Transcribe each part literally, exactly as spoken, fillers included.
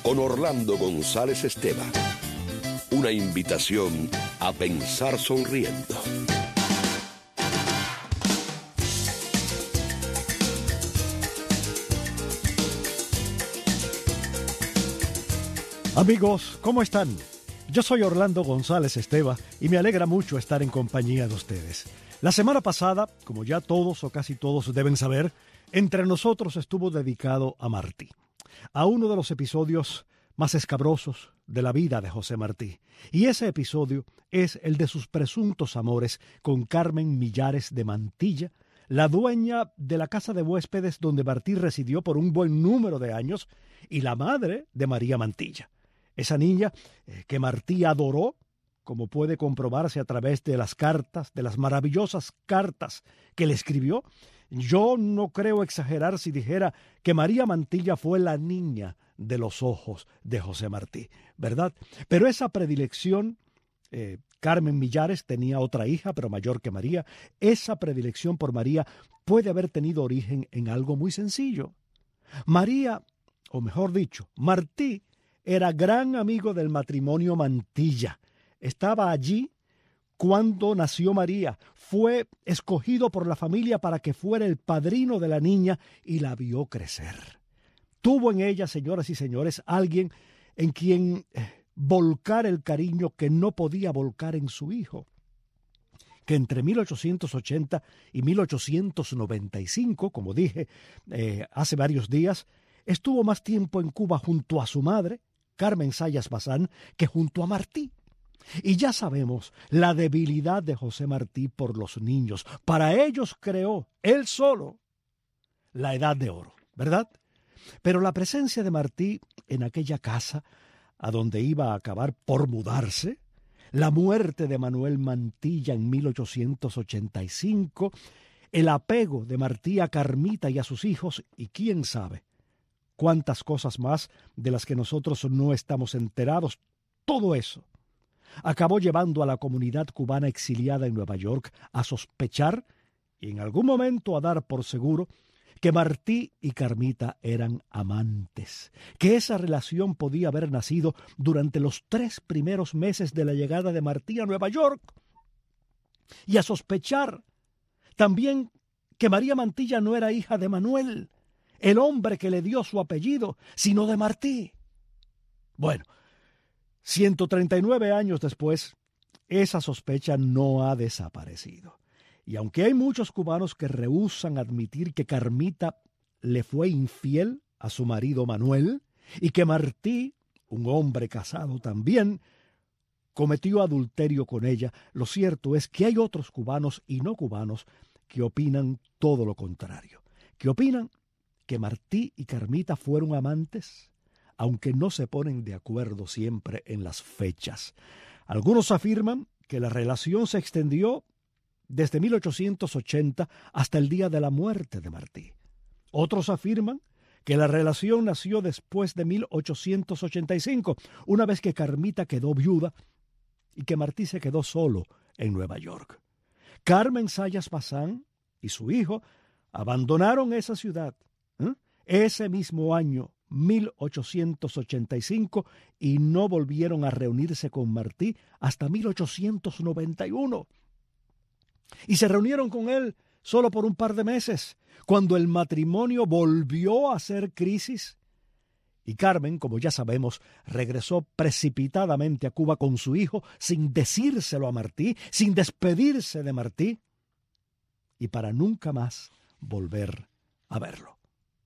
con Orlando González Esteban. Una invitación a pensar sonriendo. Amigos, ¿cómo están? Yo soy Orlando González Esteban y me alegra mucho estar en compañía de ustedes. La semana pasada, como ya todos o casi todos deben saber, entre nosotros estuvo dedicado a Martí, a uno de los episodios más escabrosos de la vida de José Martí. Y ese episodio es el de sus presuntos amores con Carmen Millares de Mantilla, la dueña de la casa de huéspedes donde Martí residió por un buen número de años y la madre de María Mantilla. Esa niña eh, que Martí adoró, como puede comprobarse a través de las cartas, de las maravillosas cartas que le escribió. Yo no creo exagerar si dijera que María Mantilla fue la niña de los ojos de José Martí, ¿verdad? Pero esa predilección, eh, Carmen Millares tenía otra hija, pero mayor que María, esa predilección por María puede haber tenido origen en algo muy sencillo. María, o mejor dicho, Martí, era gran amigo del matrimonio Mantilla. Estaba allí cuando nació María. Fue escogido por la familia para que fuera el padrino de la niña y la vio crecer. Tuvo en ella, señoras y señores, alguien en quien volcar el cariño que no podía volcar en su hijo, que entre mil ochocientos ochenta y mil ochocientos noventa y cinco, como dije eh, hace varios días, estuvo más tiempo en Cuba junto a su madre, Carmen Zayas Bazán, que junto a Martí. Y ya sabemos la debilidad de José Martí por los niños. Para ellos creó, él solo, la Edad de Oro, ¿verdad? Pero la presencia de Martí en aquella casa, a donde iba a acabar por mudarse, la muerte de Manuel Mantilla en mil ochocientos ochenta y cinco, el apego de Martí a Carmita y a sus hijos, y quién sabe cuántas cosas más de las que nosotros no estamos enterados, todo eso acabó llevando a la comunidad cubana exiliada en Nueva York a sospechar y en algún momento a dar por seguro que Martí y Carmita eran amantes, que esa relación podía haber nacido durante los tres primeros meses de la llegada de Martí a Nueva York, y a sospechar también que María Mantilla no era hija de Manuel, el hombre que le dio su apellido, sino de Martí. Bueno, ciento treinta y nueve años después, esa sospecha no ha desaparecido. Y aunque hay muchos cubanos que rehúsan admitir que Carmita le fue infiel a su marido Manuel y que Martí, un hombre casado también, cometió adulterio con ella, lo cierto es que hay otros cubanos y no cubanos que opinan todo lo contrario, que opinan que Martí y Carmita fueron amantes, aunque no se ponen de acuerdo siempre en las fechas. Algunos afirman que la relación se extendió desde mil ochocientos ochenta hasta el día de la muerte de Martí. Otros afirman que la relación nació después de mil ochocientos ochenta y cinco, una vez que Carmita quedó viuda y que Martí se quedó solo en Nueva York. Carmen Zayas Bazán y su hijo abandonaron esa ciudad ¿eh? ese mismo año, mil ochocientos ochenta y cinco, y no volvieron a reunirse con Martí hasta mil ochocientos noventa y uno. Y se reunieron con él solo por un par de meses, cuando el matrimonio volvió a hacer crisis. Y Carmen, como ya sabemos, regresó precipitadamente a Cuba con su hijo sin decírselo a Martí, sin despedirse de Martí, y para nunca más volver a verlo.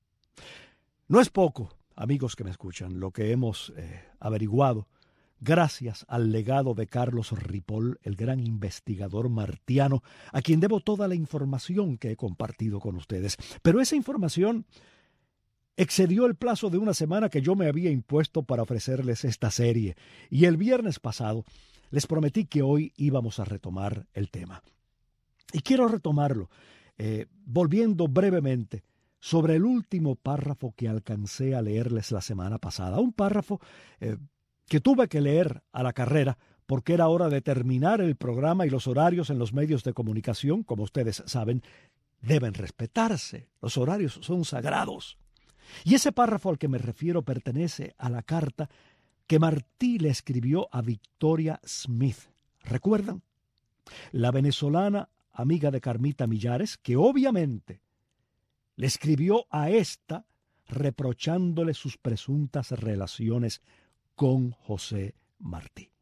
No es poco, amigos que me escuchan, lo que hemos eh, averiguado gracias al legado de Carlos Ripoll, el gran investigador martiano, a quien debo toda la información que he compartido con ustedes. Pero esa información excedió el plazo de una semana que yo me había impuesto para ofrecerles esta serie, y el viernes pasado les prometí que hoy íbamos a retomar el tema. Y quiero retomarlo, eh, volviendo brevemente sobre el último párrafo que alcancé a leerles la semana pasada, un párrafo eh, que tuve que leer a la carrera porque era hora de terminar el programa y los horarios en los medios de comunicación, como ustedes saben, deben respetarse. Los horarios son sagrados. Y ese párrafo al que me refiero pertenece a la carta que Martí le escribió a Victoria Smith. ¿Recuerdan? La venezolana amiga de Carmita Millares, que obviamente le escribió a esta reprochándole sus presuntas relaciones con José Martí.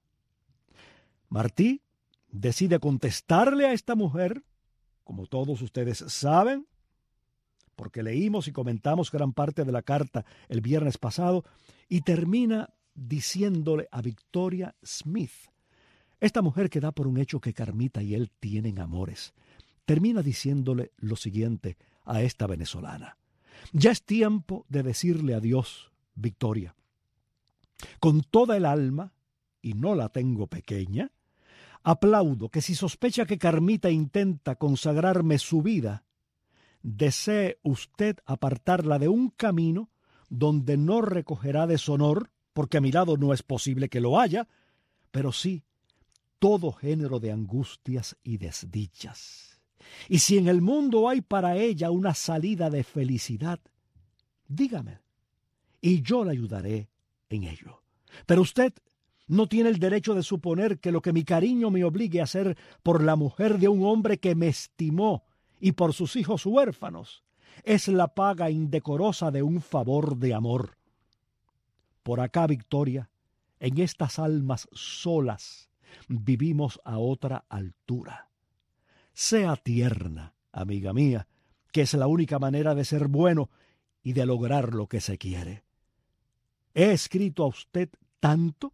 Martí decide contestarle a esta mujer, como todos ustedes saben, porque leímos y comentamos gran parte de la carta el viernes pasado, y termina diciéndole a Victoria Smith, esta mujer que da por un hecho que Carmita y él tienen amores, termina diciéndole lo siguiente a esta venezolana. Ya es tiempo de decirle adiós, Victoria. Con toda el alma, y no la tengo pequeña, aplaudo que si sospecha que Carmita intenta consagrarme su vida, desee usted apartarla de un camino donde no recogerá deshonor, porque a mi lado no es posible que lo haya, pero sí todo género de angustias y desdichas. Y si en el mundo hay para ella una salida de felicidad, dígame, y yo la ayudaré en ello. Pero usted no tiene el derecho de suponer que lo que mi cariño me obligue a hacer por la mujer de un hombre que me estimó y por sus hijos huérfanos es la paga indecorosa de un favor de amor. Por acá, Victoria, en estas almas solas, vivimos a otra altura. Sea tierna, amiga mía, que es la única manera de ser bueno y de lograr lo que se quiere. He escrito a usted tanto,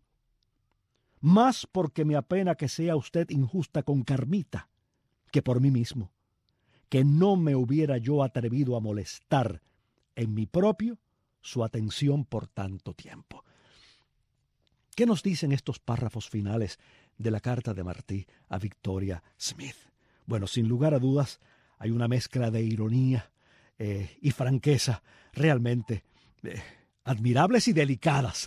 más porque me apena que sea usted injusta con Carmita, que por mí mismo, que no me hubiera yo atrevido a molestar en mi propio su atención por tanto tiempo. ¿Qué nos dicen estos párrafos finales de la carta de Martí a Victoria Smith? Bueno, sin lugar a dudas, hay una mezcla de ironía eh, y franqueza realmente eh, admirables y delicadas.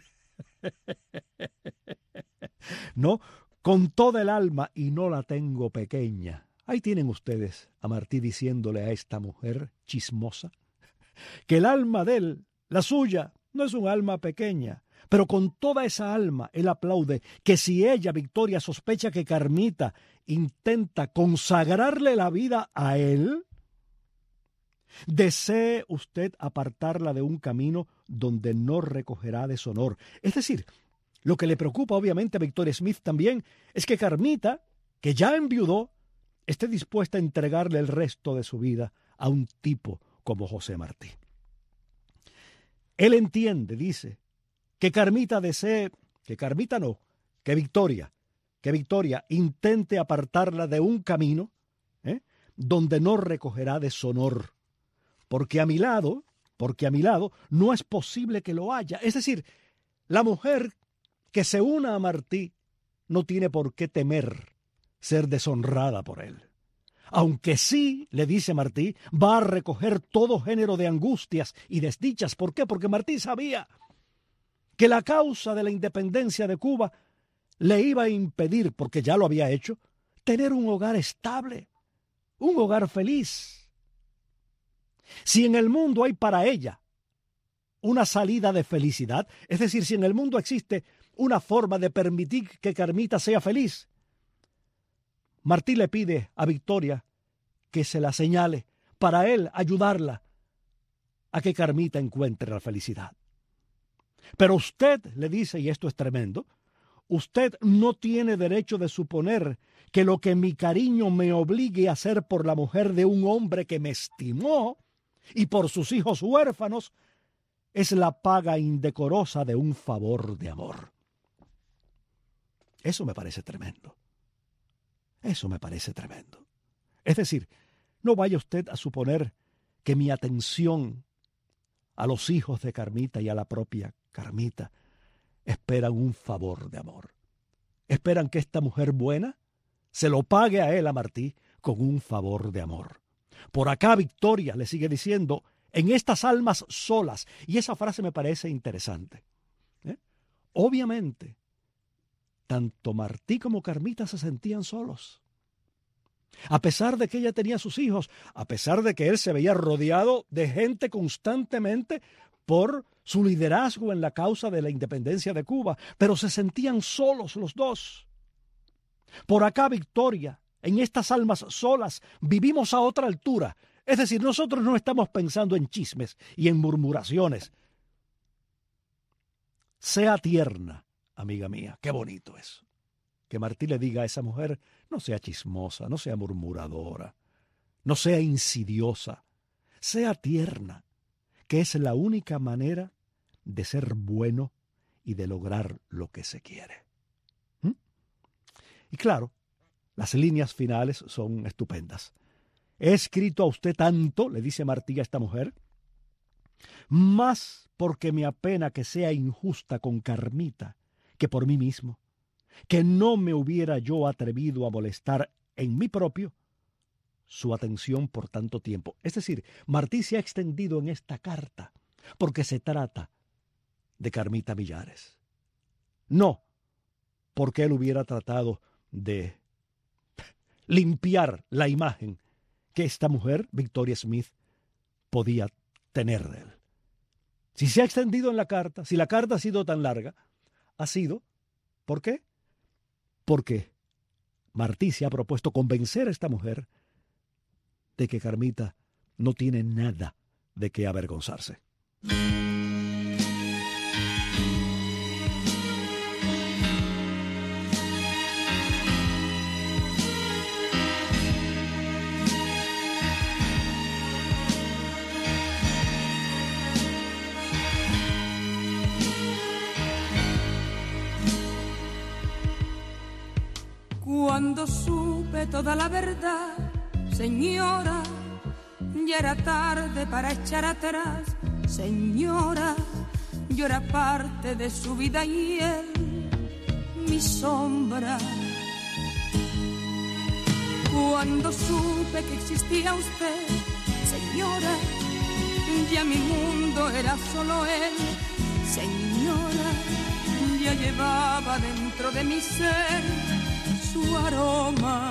¿No? Con toda el alma y no la tengo pequeña. Ahí tienen ustedes a Martí diciéndole a esta mujer chismosa que el alma de él, la suya, no es un alma pequeña. Pero con toda esa alma él aplaude que si ella, Victoria, sospecha que Carmita intenta consagrarle la vida a él, desee usted apartarla de un camino donde no recogerá deshonor. Es decir, lo que le preocupa obviamente a Victoria Smith también es que Carmita, que ya enviudó, esté dispuesta a entregarle el resto de su vida a un tipo como José Martí. Él entiende, dice, que Carmita desee, que Carmita no, que Victoria, que Victoria intente apartarla de un camino ¿eh? donde no recogerá deshonor. Porque a mi lado, porque a mi lado no es posible que lo haya. Es decir, la mujer que se una a Martí no tiene por qué temer ser deshonrada por él. Aunque sí, le dice Martí, va a recoger todo género de angustias y desdichas. ¿Por qué? Porque Martí sabía que la causa de la independencia de Cuba le iba a impedir, porque ya lo había hecho, tener un hogar estable, un hogar feliz. Si en el mundo hay para ella una salida de felicidad, es decir, si en el mundo existe una forma de permitir que Carmita sea feliz, Martí le pide a Victoria que se la señale para él ayudarla a que Carmita encuentre la felicidad. Pero usted, le dice, y esto es tremendo, usted no tiene derecho de suponer que lo que mi cariño me obligue a hacer por la mujer de un hombre que me estimó y por sus hijos huérfanos es la paga indecorosa de un favor de amor. Eso me parece tremendo. Eso me parece tremendo. Es decir, no vaya usted a suponer que mi atención a los hijos de Carmita y a la propia Carmita esperan un favor de amor. Esperan que esta mujer buena se lo pague a él, a Martí, con un favor de amor. Por acá Victoria le sigue diciendo, en estas almas solas, y esa frase me parece interesante. ¿Eh? Obviamente, tanto Martí como Carmita se sentían solos. A pesar de que ella tenía sus hijos, a pesar de que él se veía rodeado de gente constantemente por su liderazgo en la causa de la independencia de Cuba, pero se sentían solos los dos. Por acá, Victoria, en estas almas solas, vivimos a otra altura. Es decir, nosotros no estamos pensando en chismes y en murmuraciones. Sea tierna, amiga mía, qué bonito eso. Que Martí le diga a esa mujer, no sea chismosa, no sea murmuradora, no sea insidiosa, sea tierna, que es la única manera de ser bueno y de lograr lo que se quiere. ¿Mm? Y claro, las líneas finales son estupendas. He escrito a usted tanto, le dice Martí a esta mujer, más porque me apena que sea injusta con Carmita que por mí mismo, que no me hubiera yo atrevido a molestar en mí propio su atención por tanto tiempo. Es decir, Martí se ha extendido en esta carta porque se trata de Carmita Millares. No porque él hubiera tratado de limpiar la imagen que esta mujer, Victoria Smith, podía tener de él. Si se ha extendido en la carta, si la carta ha sido tan larga, ha sido, ¿por qué? Porque Martí se ha propuesto convencer a esta mujer de que Carmita no tiene nada de qué avergonzarse. Cuando supe toda la verdad, señora, ya era tarde para echar atrás. Señora, yo era parte de su vida y él, mi sombra. Cuando supe que existía usted, señora, ya mi mundo era solo él. Señora, ya llevaba dentro de mi ser su aroma.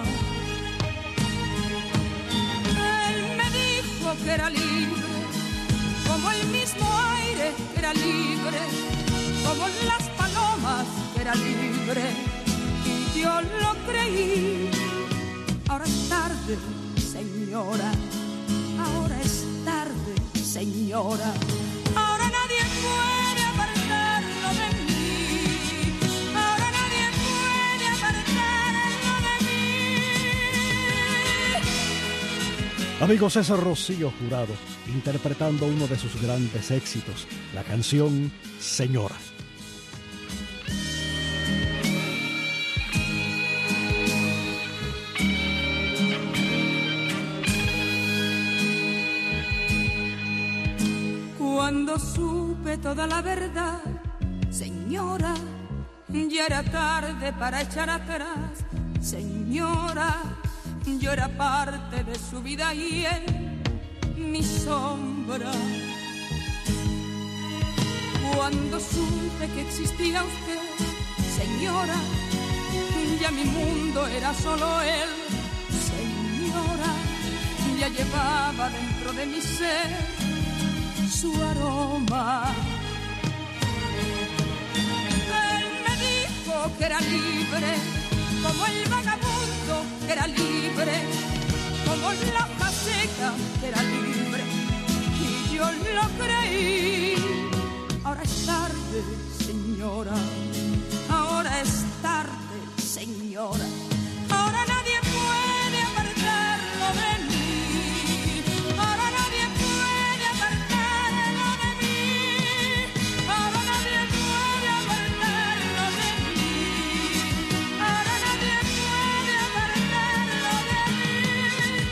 Él me dijo que era libre, como el mismo aire que era libre, como las palomas que era libre, y yo lo creí. Ahora es tarde, señora, ahora es tarde, señora. Ahora nadie puede apartarlo de mí, ahora nadie puede apartarlo de mí. Amigos, es Rocío Jurado interpretando uno de sus grandes éxitos, la canción Señora. Cuando supe toda la verdad, señora, ya era tarde para echar atrás. Señora, yo era parte de su vida y él, mi sombra. Cuando supe que existía usted, señora, ya mi mundo era solo él. Señora, ya llevaba dentro de mi ser su aroma. Él me dijo que era libre, como el vagabundo que era libre, como la hoja seca que era libre, y yo lo creí. Ahora es tarde, señora, ahora es tarde, señora. Ahora nadie puede apartarlo de mí, ahora nadie puede apartarlo de mí, ahora nadie puede apartarlo de mí, ahora nadie puede apartarlo de mí.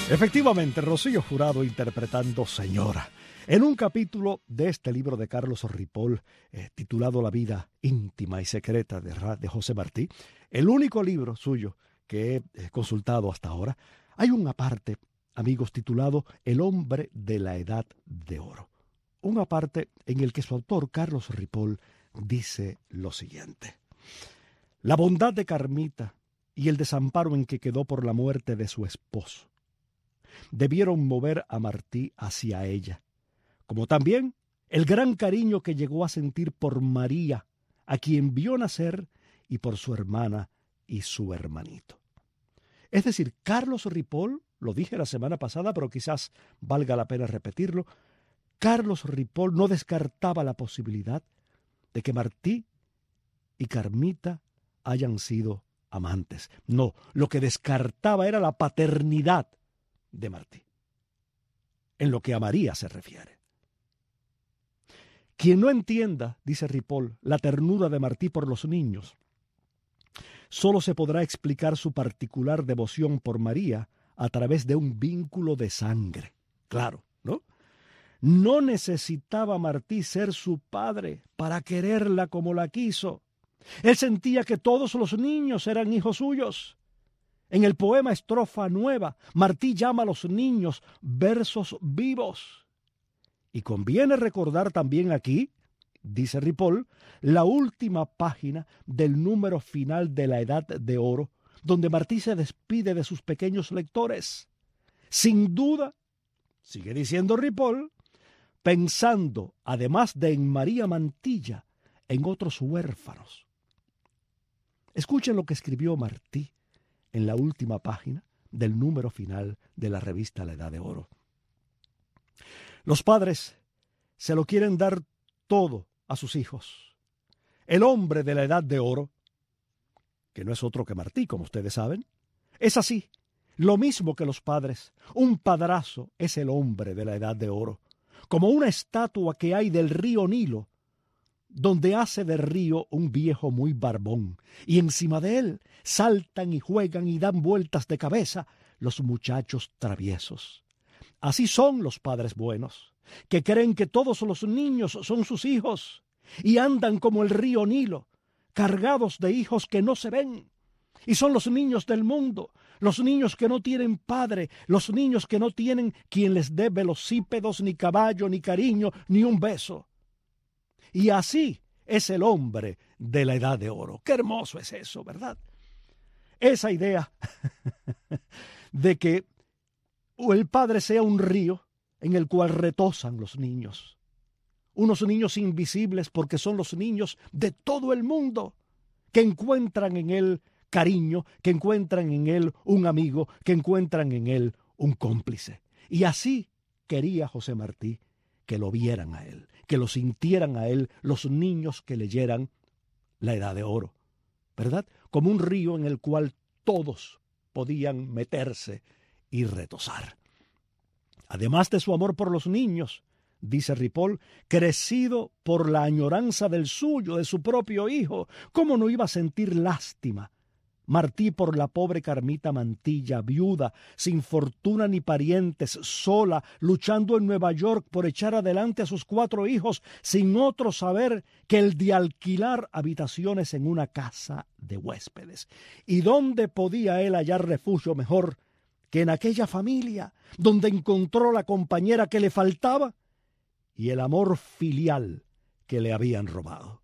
Efectivamente, Rocío Jurado interpretando Señora, en un capítulo de este libro de Carlos Ripoll, eh, titulado La vida íntima y secreta de, de José Martí, el único libro suyo que he eh, consultado hasta ahora. Hay una parte, amigos, titulado El hombre de la edad de oro. Una parte en el que su autor, Carlos Ripoll, dice lo siguiente: la bondad de Carmita y el desamparo en que quedó por la muerte de su esposo debieron mover a Martí hacia ella, como también el gran cariño que llegó a sentir por María, a quien vio nacer, y por su hermana y su hermanito. Es decir, Carlos Ripoll, lo dije la semana pasada, pero quizás valga la pena repetirlo, Carlos Ripoll no descartaba la posibilidad de que Martí y Carmita hayan sido amantes. No, lo que descartaba era la paternidad de Martí, en lo que a María se refiere. Quien no entienda, dice Ripoll, la ternura de Martí por los niños, solo se podrá explicar su particular devoción por María a través de un vínculo de sangre. Claro, ¿no? No necesitaba Martí ser su padre para quererla como la quiso. Él sentía que todos los niños eran hijos suyos. En el poema Estrofa Nueva, Martí llama a los niños versos vivos. Y conviene recordar también aquí, dice Ripoll, la última página del número final de La Edad de Oro, donde Martí se despide de sus pequeños lectores. Sin duda, sigue diciendo Ripoll, pensando, además de en María Mantilla, en otros huérfanos. Escuchen lo que escribió Martí en la última página del número final de la revista La Edad de Oro. Los padres se lo quieren dar todo a sus hijos. El hombre de la Edad de Oro, que no es otro que Martí, como ustedes saben, es así, lo mismo que los padres. Un padrazo es el hombre de la Edad de Oro, como una estatua que hay del río Nilo, donde hace de río un viejo muy barbón, y encima de él saltan y juegan y dan vueltas de cabeza los muchachos traviesos. Así son los padres buenos, que creen que todos los niños son sus hijos, y andan como el río Nilo, cargados de hijos que no se ven. Y son los niños del mundo, los niños que no tienen padre, los niños que no tienen quien les dé velocípedos, ni caballo, ni cariño, ni un beso. Y así es el hombre de la Edad de Oro. Qué hermoso es eso, ¿verdad? Esa idea de que el padre sea un río en el cual retosan los niños. Unos niños invisibles porque son los niños de todo el mundo, que encuentran en él cariño, que encuentran en él un amigo, que encuentran en él un cómplice. Y así quería José Martí que lo vieran a él, que lo sintieran a él los niños que leyeran La Edad de Oro, ¿verdad? Como un río en el cual todos podían meterse y retosar. Además de su amor por los niños, dice Ripoll, crecido por la añoranza del suyo, de su propio hijo, ¿cómo no iba a sentir lástima Martí por la pobre Carmita Mantilla, viuda, sin fortuna ni parientes, sola, luchando en Nueva York por echar adelante a sus cuatro hijos, sin otro saber que el de alquilar habitaciones en una casa de huéspedes? ¿Y dónde podía él hallar refugio mejor que en aquella familia, donde encontró la compañera que le faltaba y el amor filial que le habían robado?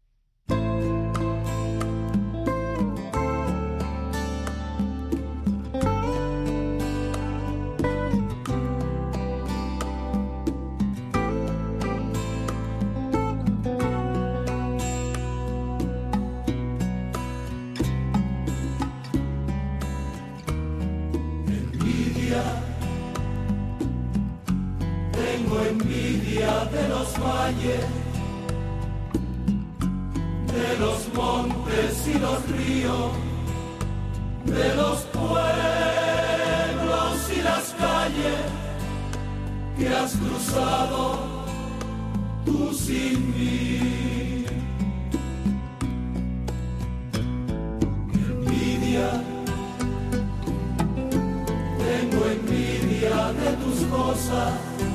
De los valles, de los montes y los ríos, de los pueblos y las calles que has cruzado tú sin mí. Envidia, tengo envidia rosa.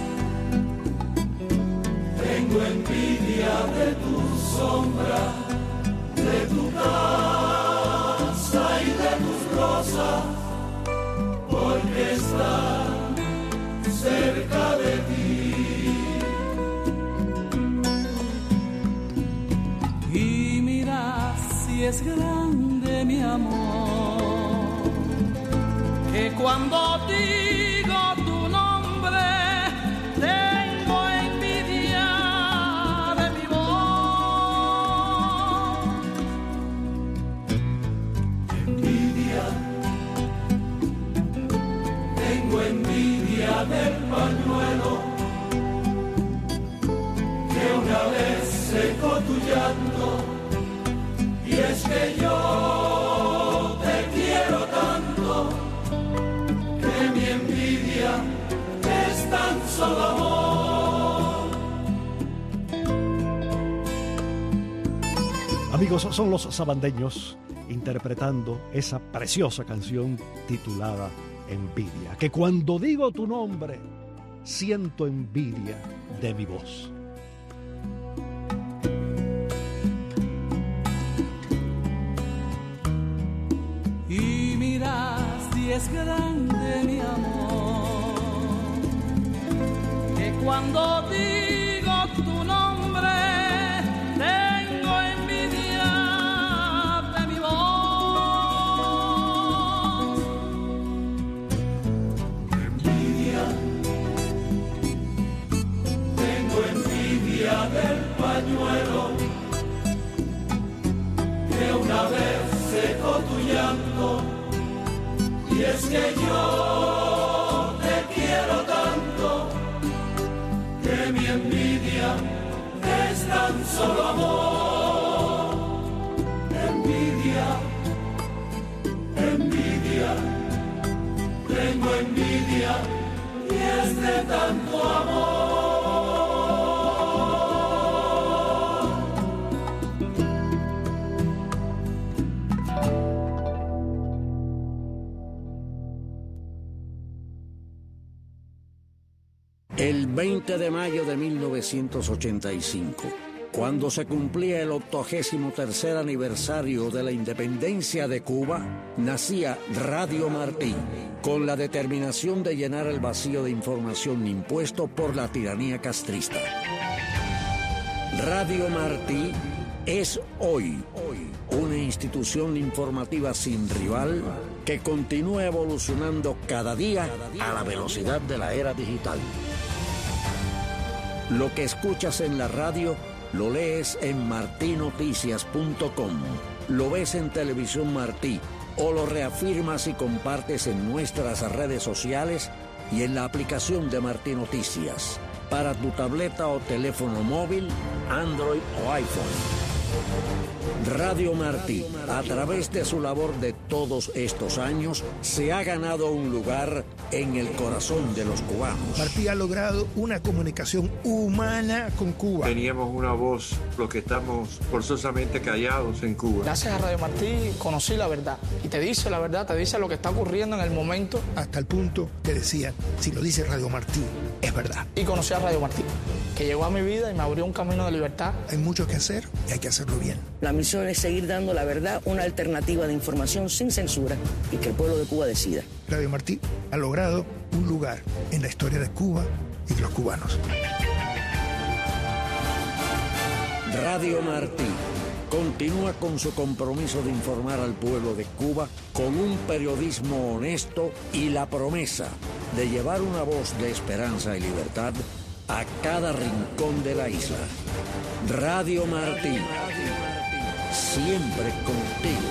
Tengo envidia de tu sombra, de tu casa y de tus rosas, porque están cerca de ti. Y mira si es grande mi amor, que cuando digo tu nombre tengo envidia de mi voz. Envidia, tengo envidia del pañuelo que una vez secó tu llanto, y es que yo te quiero tanto que mi envidia es tan solo amor. Amigos, son los sabandeños interpretando esa preciosa canción titulada Envidia, que cuando digo tu nombre siento envidia de mi voz. Y mira si es grande mi amor, que cuando digo tu nombre tengo envidia de mi voz. Envidia, tengo envidia del pañuelo que una vez secó tu llanto, y es que yo te quiero tanto que mi envidia es tan solo amor. Envidia, envidia, tengo envidia y es de tanto amor. El veinte de mayo de mil novecientos ochenta y cinco, cuando se cumplía el octogésimo tercer aniversario de la independencia de Cuba, nacía Radio Martí, con la determinación de llenar el vacío de información impuesto por la tiranía castrista. Radio Martí es hoy, hoy una institución informativa sin rival que continúa evolucionando cada día a la velocidad de la era digital. Lo que escuchas en la radio, lo lees en martí noticias punto com, lo ves en Televisión Martí o lo reafirmas y compartes en nuestras redes sociales y en la aplicación de Martí Noticias para tu tableta o teléfono móvil, Android o iPhone. Radio Martí, a través de su labor de todos estos años, se ha ganado un lugar en el corazón de los cubanos. Martí ha logrado una comunicación humana con Cuba. Teníamos una voz, los que estamos forzosamente callados en Cuba. Gracias a Radio Martí conocí la verdad. Y te dice la verdad, te dice lo que está ocurriendo en el momento. Hasta el punto que decían, si lo dice Radio Martí, es verdad. Y conocí a Radio Martí, que llegó a mi vida y me abrió un camino de libertad. Hay mucho que hacer y hay que hacerlo bien. La misión es seguir dando la verdad, una alternativa de información sin censura y que el pueblo de Cuba decida. Radio Martí ha logrado un lugar en la historia de Cuba y de los cubanos. Radio Martí continúa con su compromiso de informar al pueblo de Cuba con un periodismo honesto y la promesa de llevar una voz de esperanza y libertad a cada rincón de la isla. Radio Martí, siempre contigo.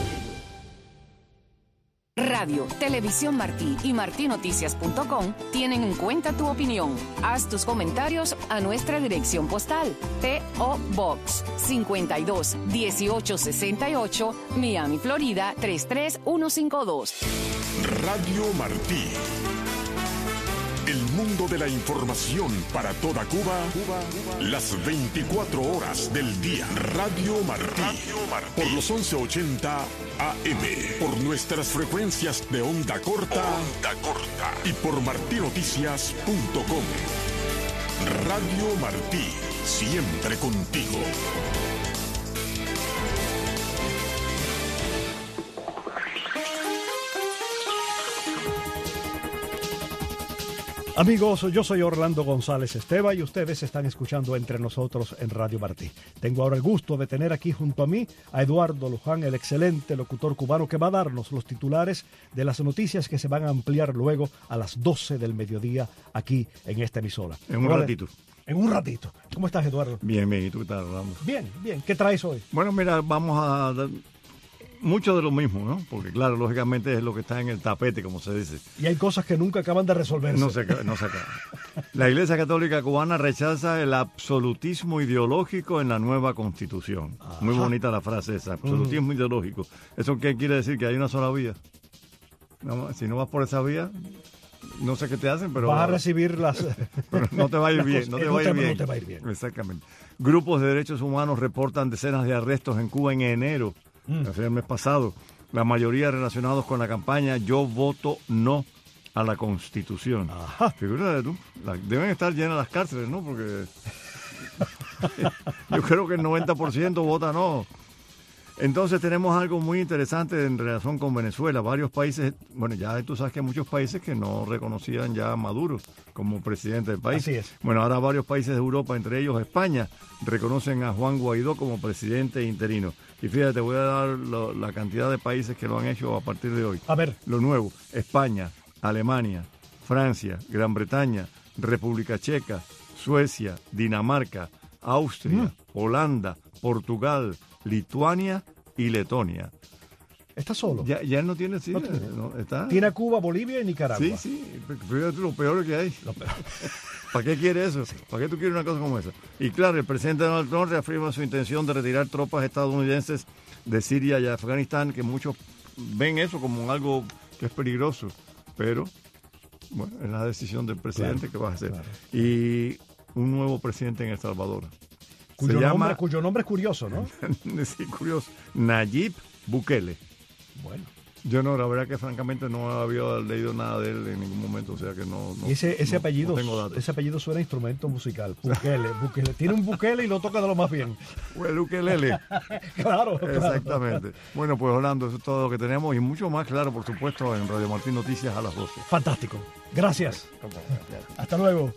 Radio, Televisión Martí y martí noticias punto com tienen en cuenta tu opinión. Haz tus comentarios a nuestra dirección postal P O Box cincuenta y dos dieciocho sesenta y ocho, Miami, Florida tres tres uno cinco dos. Radio Martí. El mundo de la información para toda Cuba, Cuba, Cuba. Las veinticuatro horas del día. Radio Martí. Radio Martí. Por los once ochenta A M. Por nuestras frecuencias de onda corta. Onda corta. Y por martí noticias punto com. Radio Martí. Siempre contigo. Amigos, yo soy Orlando González Esteva y ustedes están escuchando Entre Nosotros en Radio Martí. Tengo ahora el gusto de tener aquí junto a mí a Eduardo Luján, el excelente locutor cubano que va a darnos los titulares de las noticias que se van a ampliar luego a las doce del mediodía aquí en esta emisora. En un ¿Cuál ratito. Es? En un ratito. ¿Cómo estás, Eduardo? Bien, bien. ¿Y tú qué tal, Orlando? Bien, bien. ¿Qué traes hoy? Bueno, mira, vamos a dar mucho de lo mismo, ¿no? Porque, claro, lógicamente es lo que está en el tapete, como se dice. Y hay cosas que nunca acaban de resolverse. No se, no se acaba. La Iglesia Católica Cubana rechaza el absolutismo ideológico en la nueva Constitución. Ajá. Muy bonita la frase esa, absolutismo mm. ideológico. ¿Eso qué quiere decir? Que hay una sola vía. No, si no vas por esa vía, no sé qué te hacen, pero... Vas a recibir las... Pero no te va a ir bien, no te va a ir bien. No te va a ir bien. Exactamente. Grupos de derechos humanos reportan decenas de arrestos en Cuba en enero. Mm. El mes pasado, la mayoría relacionados con la campaña Yo voto no a la Constitución. Ajá. Figúrate tú, la, deben estar llenas las cárceles, ¿no? Porque yo creo que el noventa por ciento vota no. Entonces tenemos algo muy interesante en relación con Venezuela. Varios países, bueno, ya tú sabes que hay muchos países que no reconocían ya a Maduro como presidente del país. Así es. Bueno, ahora varios países de Europa, entre ellos España, reconocen a Juan Guaidó como presidente interino. Y fíjate, te voy a dar lo, la cantidad de países que lo han hecho a partir de hoy. A ver. Lo nuevo: España, Alemania, Francia, Gran Bretaña, República Checa, Suecia, Dinamarca, Austria, mm. Holanda, Portugal, Lituania y Letonia. ¿Está solo? Ya, ya no tiene... Sí, no tiene. No, está. Tiene a Cuba, Bolivia y Nicaragua. Sí, sí. Fíjate lo peor que hay. Lo peor. ¿Para qué quiere eso? Sí. ¿Para qué tú quieres una cosa como esa? Y claro, el presidente Donald Trump reafirma su intención de retirar tropas estadounidenses de Siria y Afganistán, que muchos ven eso como algo que es peligroso. Pero, bueno, es la decisión del presidente claro, que va a hacer. Claro. Y un nuevo presidente en El Salvador. Cuyo, Se nombre, llama, cuyo nombre es curioso, ¿no? Sí, curioso. Nayib Bukele. Bueno. Yo no, la verdad que francamente no había leído nada de él en ningún momento, o sea que no... no y ese, ese, no, apellido, no tengo datos. Ese apellido suena a instrumento musical. Bukele, Bukele. Tiene un Bukele y lo toca de lo más bien. El ukelele. Claro, exactamente. Claro. Bueno, pues Orlando, eso es todo lo que tenemos y mucho más, claro, por supuesto, en Radio Martí Noticias a las doce. Fantástico. Gracias. Hasta luego.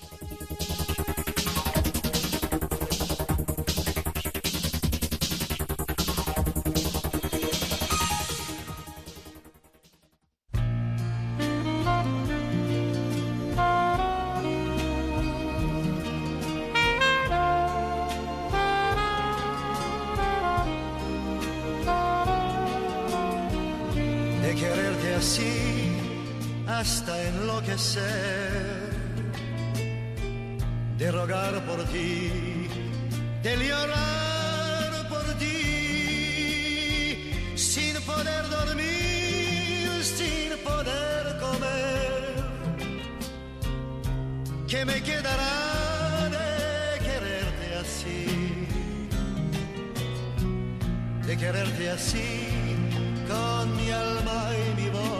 Hasta enloquecer, de rogar por ti, de llorar por ti, sin poder dormir, sin poder comer. ¿Qué me quedará de quererte así? De quererte así, con mi alma y mi voz,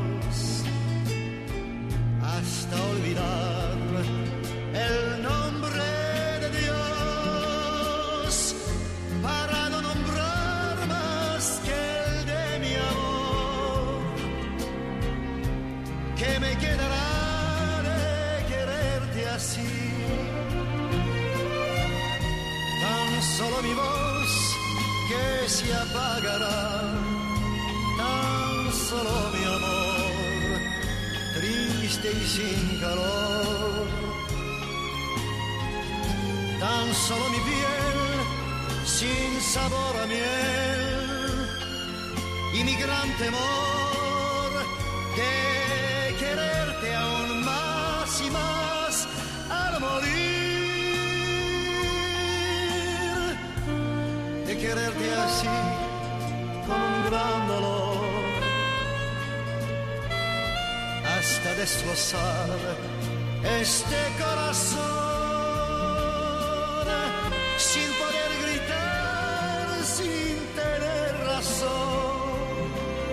hasta olvidar el nombre de Dios, para no nombrar más que el de mi amor. ¿Qué me quedará de quererte así? Tan solo mi voz que se apagará, tan solo mi amor, triste y sin calor. Tan solo mi piel sin sabor a miel, y mi gran temor de quererte aún más y más al morir, de quererte así con un gran dolor, hasta destrozar este corazón sin poder gritar, sin tener razón.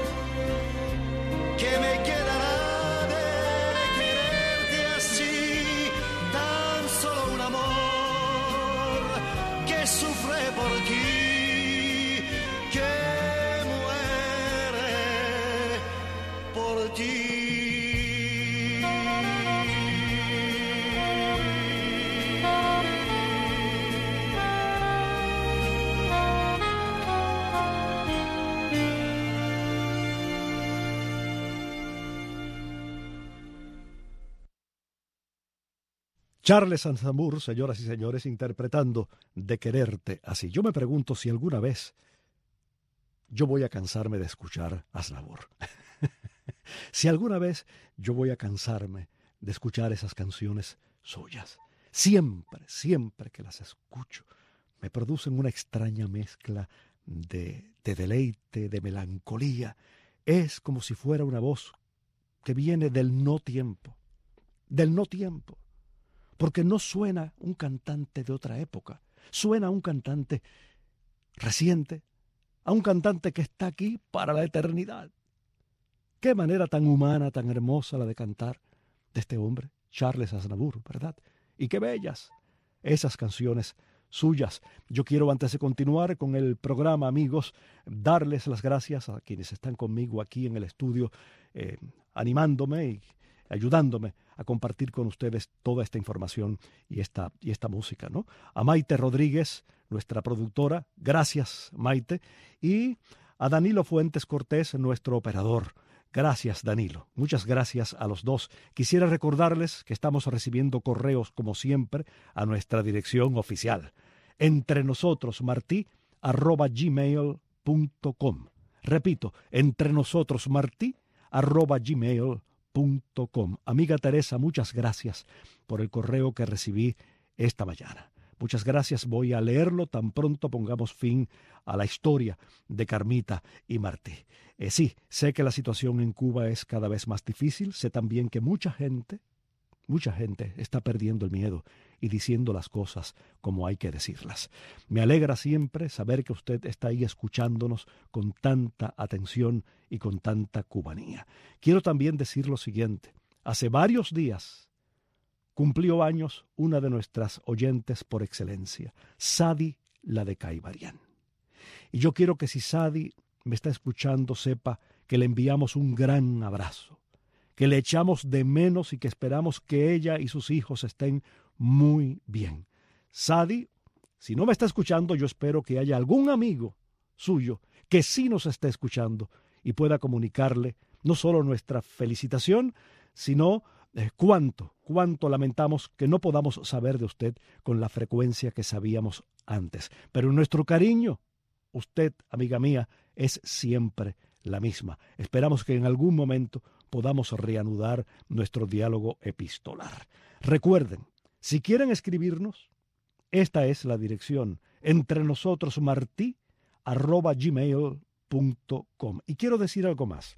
¿Qué me quedará de quererte así? Tan solo un amor que sufre por ti, que muere por ti. Charles Aznavour, señoras y señores, interpretando De quererte así. Yo me pregunto si alguna vez yo voy a cansarme de escuchar a Aznavour. Si alguna vez yo voy a cansarme de escuchar esas canciones suyas. Siempre, siempre que las escucho, me producen una extraña mezcla de, de deleite, de melancolía. Es como si fuera una voz que viene del no tiempo, del no tiempo. Porque no suena un cantante de otra época, suena a un cantante reciente, a un cantante que está aquí para la eternidad. Qué manera tan humana, tan hermosa la de cantar de este hombre, Charles Aznavour, ¿verdad? Y qué bellas esas canciones suyas. Yo quiero, antes de continuar con el programa, amigos, darles las gracias a quienes están conmigo aquí en el estudio, eh, animándome y ayudándome a compartir con ustedes toda esta información y esta, y esta música, ¿no? A Maite Rodríguez, nuestra productora, gracias Maite, y a Danilo Fuentes Cortés, nuestro operador. Gracias, Danilo. Muchas gracias a los dos. Quisiera recordarles que estamos recibiendo correos, como siempre, a nuestra dirección oficial, entre nosotros martí arroba gmail punto com. Repito, entre nosotros martí arroba gmail punto com. Amiga Teresa, muchas gracias por el correo que recibí esta mañana. Muchas gracias, voy a leerlo tan pronto pongamos fin a la historia de Carmita y Martí. Eh, sí, sé que la situación en Cuba es cada vez más difícil, sé también que mucha gente, mucha gente está perdiendo el miedo y diciendo las cosas como hay que decirlas. Me alegra siempre saber que usted está ahí escuchándonos con tanta atención y con tanta cubanía. Quiero también decir lo siguiente, hace varios días cumplió años una de nuestras oyentes por excelencia, Sadi, la de Caibarián. Y yo quiero que si Sadi me está escuchando, sepa que le enviamos un gran abrazo, que le echamos de menos y que esperamos que ella y sus hijos estén muy bien. Sadi, si no me está escuchando, yo espero que haya algún amigo suyo que sí nos esté escuchando y pueda comunicarle no solo nuestra felicitación, sino Eh, cuánto, cuánto lamentamos que no podamos saber de usted con la frecuencia que sabíamos antes. Pero nuestro cariño, usted, amiga mía, es siempre la misma. Esperamos que en algún momento podamos reanudar nuestro diálogo epistolar. Recuerden, si quieren escribirnos, esta es la dirección, entre nosotros martí arroba gmail punto com. Y quiero decir algo más.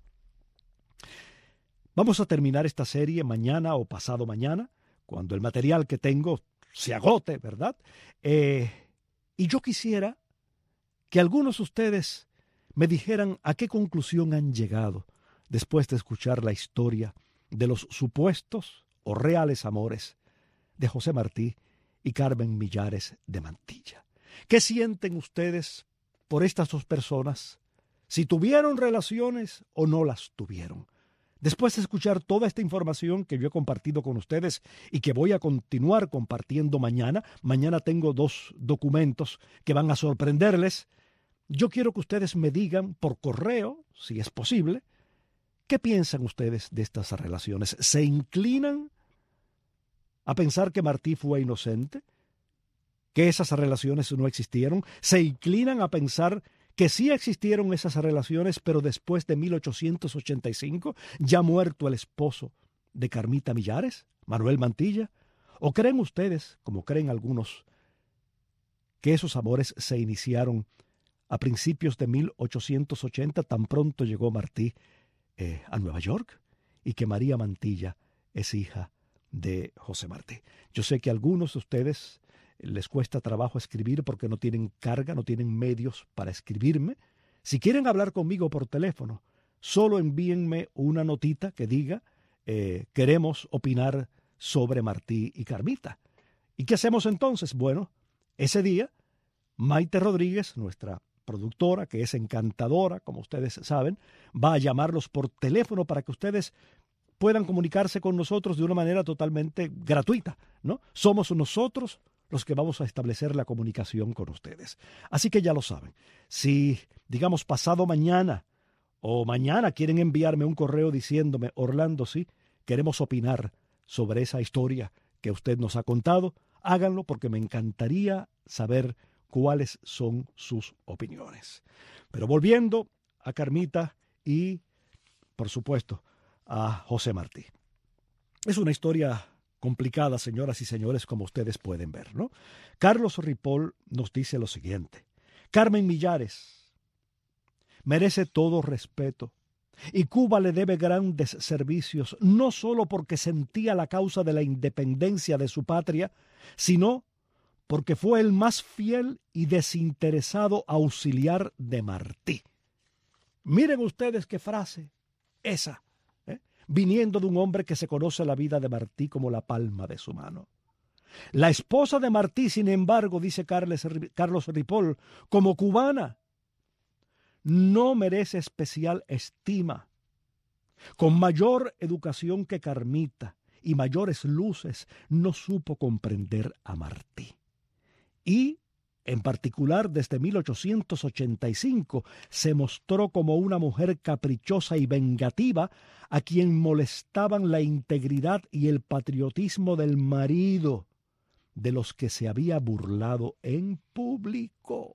Vamos a terminar esta serie mañana o pasado mañana, cuando el material que tengo se agote, ¿verdad? Eh, y yo quisiera que algunos de ustedes me dijeran a qué conclusión han llegado después de escuchar la historia de los supuestos o reales amores de José Martí y Carmen Millares de Mantilla. ¿Qué sienten ustedes por estas dos personas? Si tuvieron relaciones o no las tuvieron. Después de escuchar toda esta información que yo he compartido con ustedes y que voy a continuar compartiendo mañana, mañana tengo dos documentos que van a sorprenderles, yo quiero que ustedes me digan por correo, si es posible, ¿qué piensan ustedes de estas relaciones? ¿Se inclinan a pensar que Martí fue inocente? ¿Que esas relaciones no existieron? ¿Se inclinan a pensar que sí existieron esas relaciones, pero después de mil ochocientos ochenta y cinco, ya muerto el esposo de Carmita Millares, Manuel Mantilla? ¿O creen ustedes, como creen algunos, que esos amores se iniciaron a principios de mil ochocientos ochenta, tan pronto llegó Martí eh, a Nueva York? y que María Mantilla es hija de José Martí. Yo sé que a algunos de ustedes les cuesta trabajo escribir porque no tienen carga, no tienen medios para escribirme. Si quieren hablar conmigo por teléfono, solo envíenme una notita que diga eh, queremos opinar sobre Martí y Carmita. ¿Y qué hacemos entonces? Bueno, ese día Maite Rodríguez, nuestra productora, que es encantadora, como ustedes saben, va a llamarlos por teléfono para que ustedes puedan comunicarse con nosotros de una manera totalmente gratuita, ¿no? Somos nosotros los que vamos a establecer la comunicación con ustedes. Así que ya lo saben. Si, digamos, pasado mañana o mañana quieren enviarme un correo diciéndome, Orlando, sí, queremos opinar sobre esa historia que usted nos ha contado, háganlo porque me encantaría saber cuáles son sus opiniones. Pero volviendo a Carmita y, por supuesto, a José Martí. Es una historia complicada, señoras y señores, como ustedes pueden ver, ¿no? Carlos Ripoll nos dice lo siguiente: Carmen Millares merece todo respeto y Cuba le debe grandes servicios, no solo porque sentía la causa de la independencia de su patria, sino porque fue el más fiel y desinteresado auxiliar de Martí. Miren ustedes qué frase esa, ¿eh? viniendo de un hombre que se conoce la vida de Martí como la palma de su mano. La esposa de Martí, sin embargo, dice Carles, Carlos Ripoll, como cubana, no merece especial estima. Con mayor educación que Carmita y mayores luces, no supo comprender a Martí. Y, en particular, desde mil ochocientos ochenta y cinco, se mostró como una mujer caprichosa y vengativa a quien molestaban la integridad y el patriotismo del marido, de los que se había burlado en público.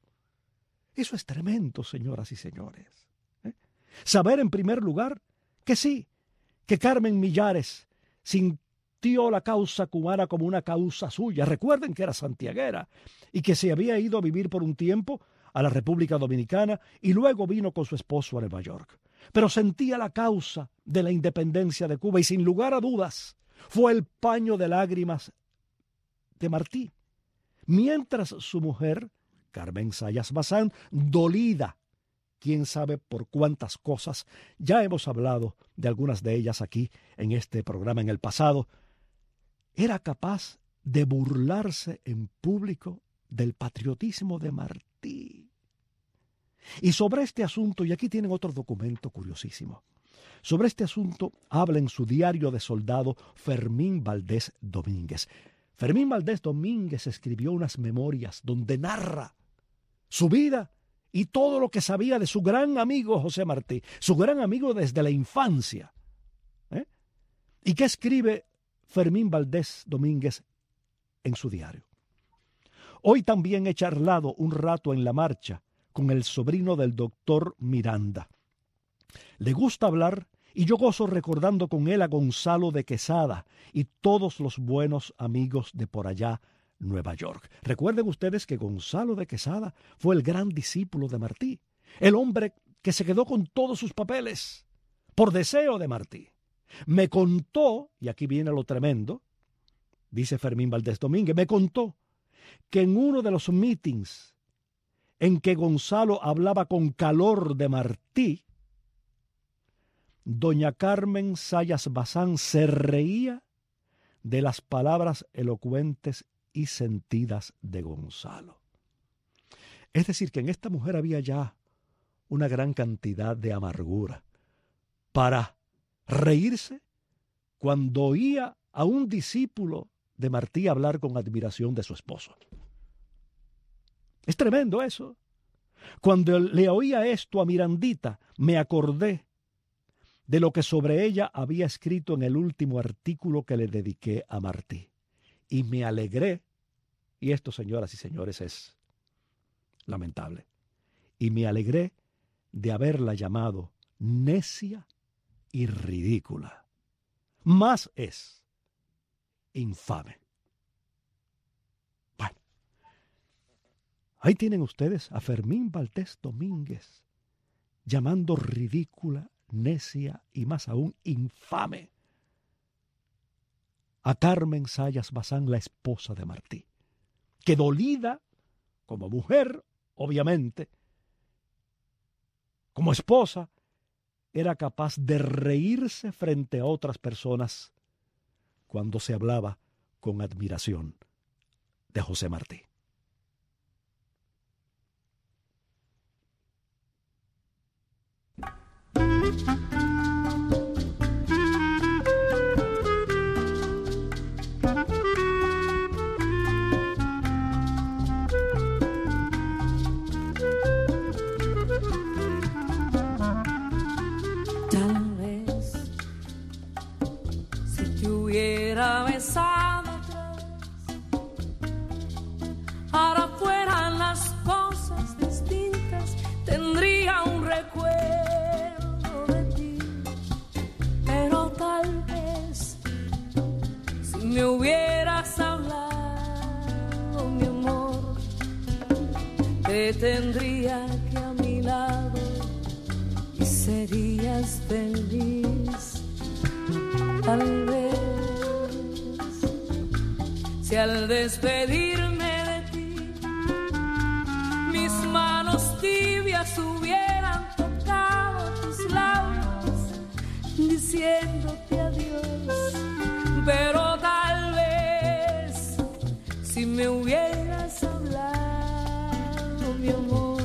Eso es tremendo, señoras y señores. ¿Eh? Saber, en primer lugar, que sí, que Carmen Millares sintió la causa cubana como una causa suya. Recuerden que era santiaguera y que se había ido a vivir por un tiempo a la República Dominicana y luego vino con su esposo a Nueva York. Pero sentía la causa de la independencia de Cuba y, sin lugar a dudas, fue el paño de lágrimas de Martí. Mientras su mujer, Carmen Zayas Bazán, dolida, quién sabe por cuántas cosas, ya hemos hablado de algunas de ellas aquí en este programa en el pasado, era capaz de burlarse en público del patriotismo de Martí. Y sobre este asunto, y aquí tienen otro documento curiosísimo, sobre este asunto habla en su diario de soldado Fermín Valdés Domínguez. Fermín Valdés Domínguez escribió unas memorias donde narra su vida y todo lo que sabía de su gran amigo José Martí, su gran amigo desde la infancia. ¿Eh? ¿Y qué escribe Fermín Valdés Domínguez en su diario? Hoy también he charlado un rato en la marcha con el sobrino del doctor Miranda. Le gusta hablar y yo gozo recordando con él a Gonzalo de Quesada y todos los buenos amigos de por allá, Nueva York. Recuerden ustedes que Gonzalo de Quesada fue el gran discípulo de Martí, el hombre que se quedó con todos sus papeles por deseo de Martí. Me contó, y aquí viene lo tremendo, dice Fermín Valdés Domínguez, me contó que en uno de los meetings en que Gonzalo hablaba con calor de Martí, doña Carmen Zayas Bazán se reía de las palabras elocuentes y sentidas de Gonzalo. Es decir, que en esta mujer había ya una gran cantidad de amargura para reírse cuando oía a un discípulo de Martí hablar con admiración de su esposo. Es tremendo eso. Cuando le oía esto a Mirandita, me acordé de lo que sobre ella había escrito en el último artículo que le dediqué a Martí. Y me alegré, y esto, señoras y señores, es lamentable, y me alegré de haberla llamado necia y ridícula. Más es infame. Bueno, ahí tienen ustedes a Fermín Valdés Domínguez llamando ridícula, necia y más aún infame a Carmen Zayas Bazán, la esposa de Martí, que dolida como mujer, obviamente, como esposa, era capaz de reírse frente a otras personas cuando se hablaba con admiración de José Martí. Tal vez si te hubiera besado otra vez, ahora fueran las cosas distintas, tendría un recuerdo de ti. Pero tal vez si me hubieras hablado, mi amor, te tendría que a mi lado y serías feliz. Tal vez si al despedirme de ti mis manos tibias hubieran tocado tus labios diciéndote adiós. Pero tal vez si me hubieras hablado, mi amor,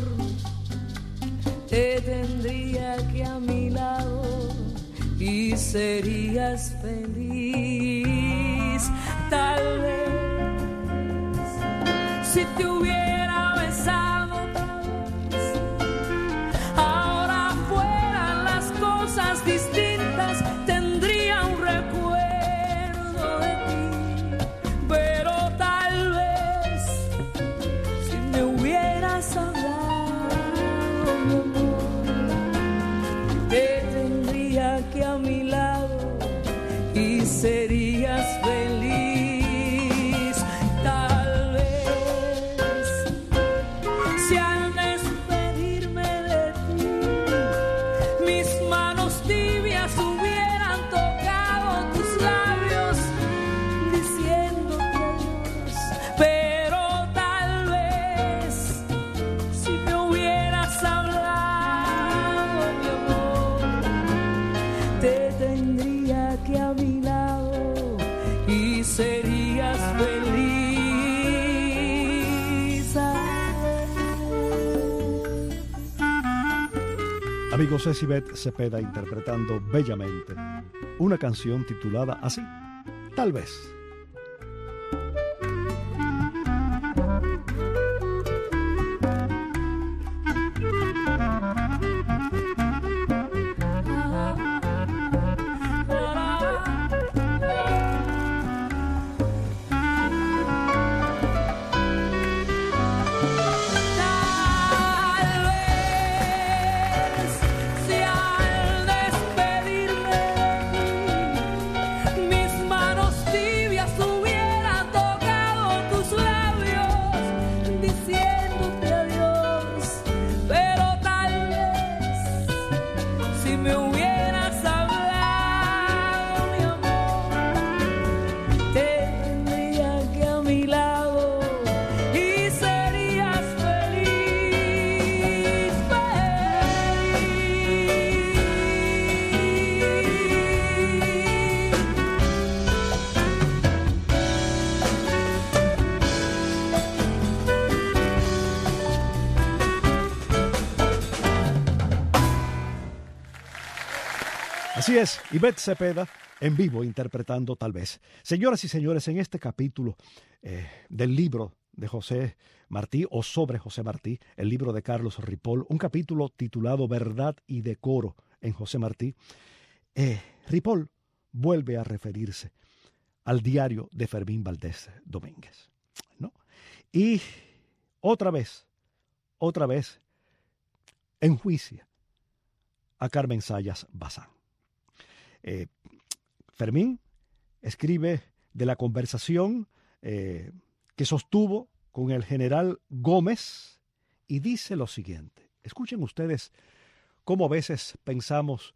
te tendría que a mi lado y serías feliz. Tal vez si te hubiera besado otra vez, ahora fueran las cosas distintas, tendría un recuerdo de ti. Pero tal vez si me hubieras hablado, mi amor, te tendría que a mi lado y serías feliz. Tal vez si al despedirme de ti mis manos tibias hubieran tocado tus labios diciéndote adiós. Pero tal vez si me hubieras hablado, mi amor, te tendría que a mi lado y serías feliz. Amigos, es Ivette Cepeda interpretando bellamente una canción titulada así, Tal vez. Si al despedirme de ti mis manos tibias hubieran tocado tus labios diciéndote adiós. Pero tal vez si me hubieras hablado, mi amor, te tendría que a mi lado y serías feliz, Así es, Ivette Cepeda en vivo interpretando Tal vez. Señoras y señores, en este capítulo eh, del libro de José Martí, o sobre José Martí, el libro de Carlos Ripoll, un capítulo titulado Verdad y Decoro en José Martí, eh, Ripoll vuelve a referirse al diario de Fermín Valdés Domínguez, ¿no? Y otra vez, otra vez, enjuicia a Carmen Zayas Bazán. Eh, Fermín escribe de la conversación eh, que sostuvo con el general Gómez y dice lo siguiente. Escuchen ustedes cómo a veces pensamos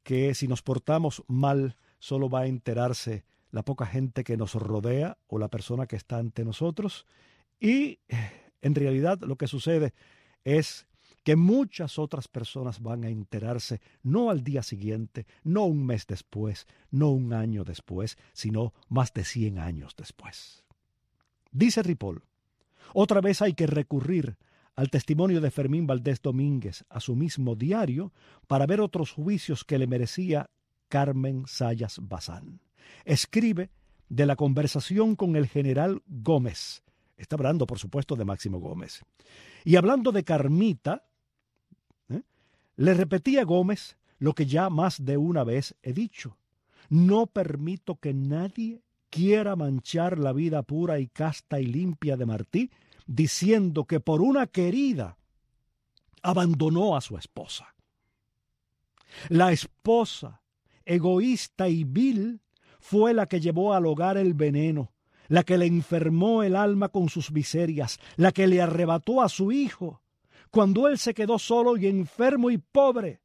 que si nos portamos mal solo va a enterarse la poca gente que nos rodea o la persona que está ante nosotros. Y en realidad lo que sucede es que muchas otras personas van a enterarse no al día siguiente, no un mes después, no un año después, sino más de cien años después. Dice Ripoll, otra vez hay que recurrir al testimonio de Fermín Valdés Domínguez, a su mismo diario, para ver otros juicios que le merecía Carmen Zayas Bazán. Escribe de la conversación con el general Gómez. Está hablando, por supuesto, de Máximo Gómez. Y hablando de Carmita, ¿eh? le repetía Gómez lo que ya más de una vez he dicho. No permito que nadie quiera manchar la vida pura y casta y limpia de Martí, diciendo que por una querida abandonó a su esposa. La esposa, egoísta y vil, fue la que llevó al hogar el veneno, la que le enfermó el alma con sus miserias, la que le arrebató a su hijo, cuando él se quedó solo y enfermo y pobre.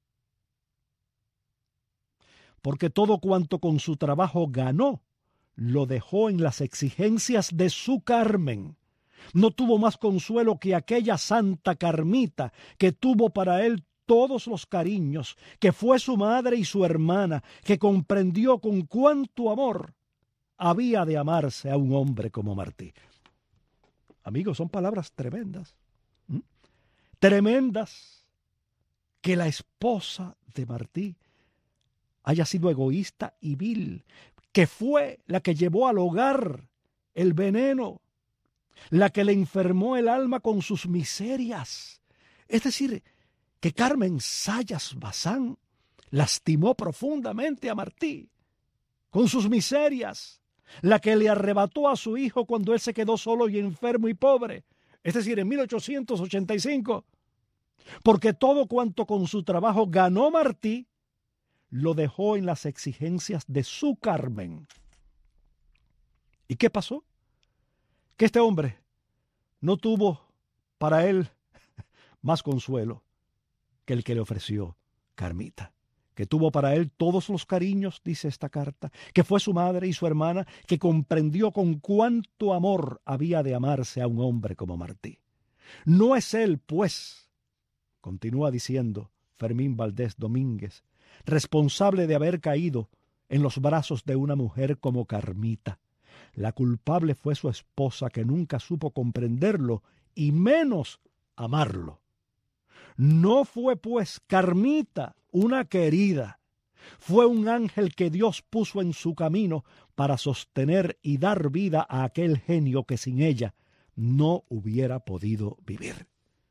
Porque todo cuanto con su trabajo ganó, lo dejó en las exigencias de su Carmen. No tuvo más consuelo que aquella santa Carmita, que tuvo para él todos los cariños, que fue su madre y su hermana, que comprendió con cuánto amor había de amarse a un hombre como Martí. Amigos, son palabras tremendas. ¿Mm? Tremendas. Que la esposa de Martí haya sido egoísta y vil, que fue la que llevó al hogar el veneno, la que le enfermó el alma con sus miserias. Es decir, que Carmen Zayas Bazán lastimó profundamente a Martí con sus miserias, la que le arrebató a su hijo cuando él se quedó solo y enfermo y pobre, es decir, en mil ochocientos ochenta y cinco, porque todo cuanto con su trabajo ganó Martí, lo dejó en las exigencias de su Carmen. ¿Y qué pasó? Que este hombre no tuvo para él más consuelo que el que le ofreció Carmita, que tuvo para él todos los cariños, dice esta carta, que fue su madre y su hermana, que comprendió con cuánto amor había de amarse a un hombre como Martí. No es él, pues, continúa diciendo Fermín Valdés Domínguez, responsable de haber caído en los brazos de una mujer como Carmita. La culpable fue su esposa, que nunca supo comprenderlo y menos amarlo. No fue, pues, Carmita una querida, fue un ángel que Dios puso en su camino para sostener y dar vida a aquel genio que sin ella no hubiera podido vivir.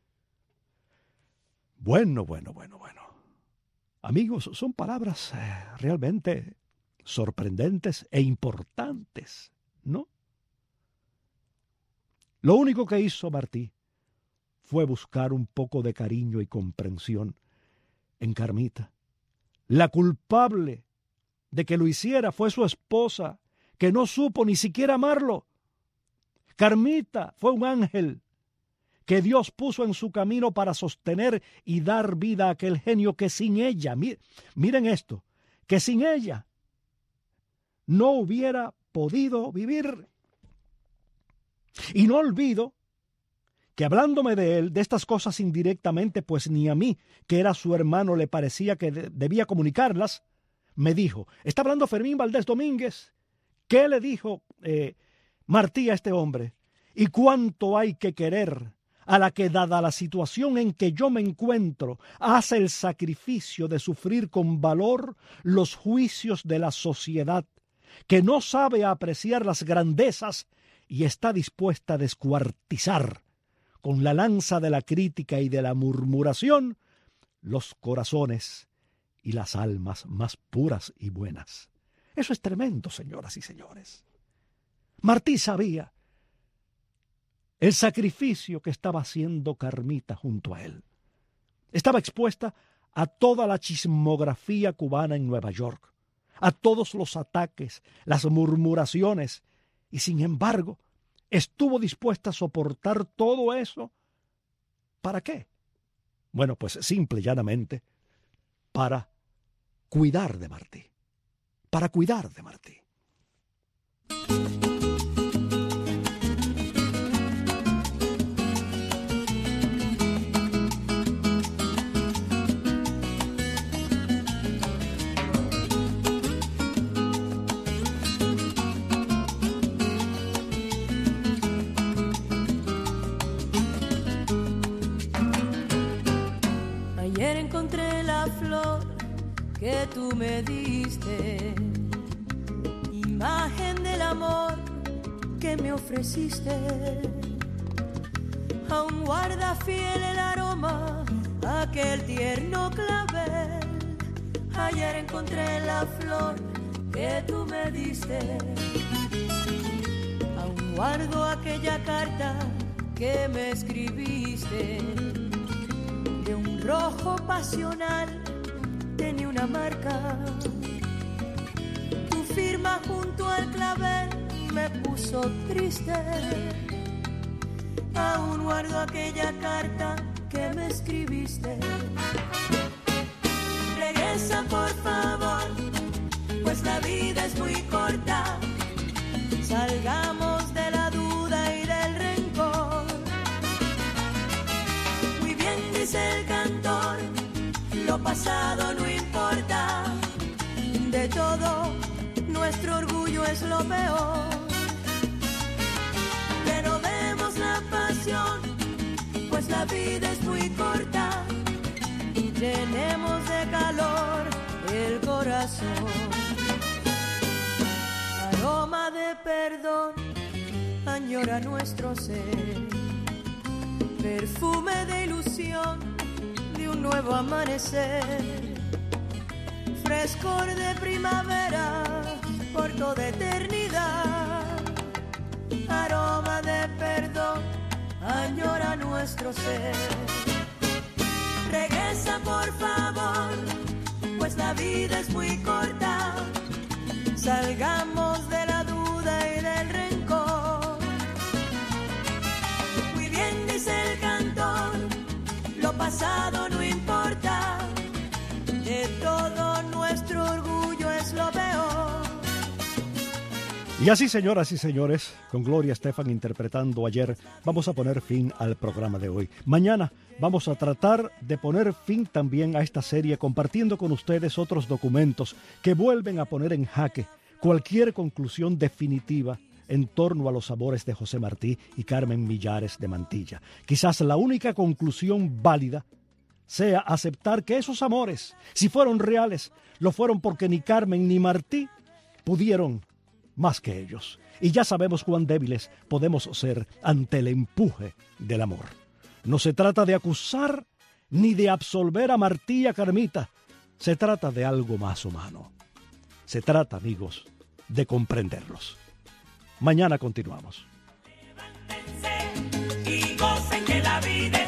Bueno, bueno, bueno, bueno. Amigos, son palabras eh, realmente sorprendentes e importantes, ¿no? Lo único que hizo Martí fue buscar un poco de cariño y comprensión en Carmita. La culpable de que lo hiciera fue su esposa, que no supo ni siquiera amarlo. Carmita fue un ángel que Dios puso en su camino para sostener y dar vida a aquel genio que sin ella, miren esto, que sin ella no hubiera podido vivir. Y no olvido que hablándome de él, de estas cosas indirectamente, pues ni a mí, que era su hermano, le parecía que de- debía comunicarlas, me dijo, está hablando Fermín Valdés Domínguez, ¿qué le dijo eh, Martí a este hombre? ¿Y cuánto hay que querer a la que, dada la situación en que yo me encuentro, hace el sacrificio de sufrir con valor los juicios de la sociedad, que no sabe apreciar las grandezas y está dispuesta a descuartizar con la lanza de la crítica y de la murmuración los corazones y las almas más puras y buenas? Eso es tremendo, señoras y señores. Martí sabía el sacrificio que estaba haciendo Carmita junto a él. Estaba expuesta a toda la chismografía cubana en Nueva York, a todos los ataques, las murmuraciones, y sin embargo estuvo dispuesta a soportar todo eso. ¿Para qué? Bueno, pues simple y llanamente para cuidar de Martí, para cuidar de Martí. Ayer encontré la flor que tú me diste, imagen del amor que me ofreciste. Aún guarda fiel el aroma aquel tierno clavel. Ayer encontré la flor que tú me diste. Aún guardo aquella carta que me escribiste. De un rojo pasional tenía una marca. Tu firma junto al clavel me puso triste. Aún guardo aquella carta que me escribiste. Regresa por favor, pues la vida es muy corta. Salgamos de la duda y del rencor. Muy bien dice el cantor, lo pasado no importa. De todo, nuestro orgullo es lo peor. Renovemos la pasión, pues la vida es muy corta. Llenemos de calor el corazón. Aroma de perdón añora nuestro ser. Perfume de ilusión de un nuevo amanecer. Frescor de primavera por toda eternidad. Aroma de perdón añora nuestro ser. Regresa por favor, pues la vida es muy corta. Salgamos de la duda y del rencor. Muy bien dice el cantor, lo pasado no importa. De todo nuestro orgullo es lo peor. Y así, señoras y señores, con Gloria Estefan interpretando Ayer, vamos a poner fin al programa de hoy. Mañana vamos a tratar de poner fin también a esta serie, compartiendo con ustedes otros documentos que vuelven a poner en jaque cualquier conclusión definitiva en torno a los amores de José Martí y Carmen Millares de Mantilla. Quizás la única conclusión válida sea aceptar que esos amores, si fueron reales, lo fueron porque ni Carmen ni Martí pudieron más que ellos. Y ya sabemos cuán débiles podemos ser ante el empuje del amor. No se trata de acusar ni de absolver a Martí y a Carmita. Se trata de algo más humano. Se trata, amigos, de comprenderlos. Mañana continuamos. Y gocen que la vida es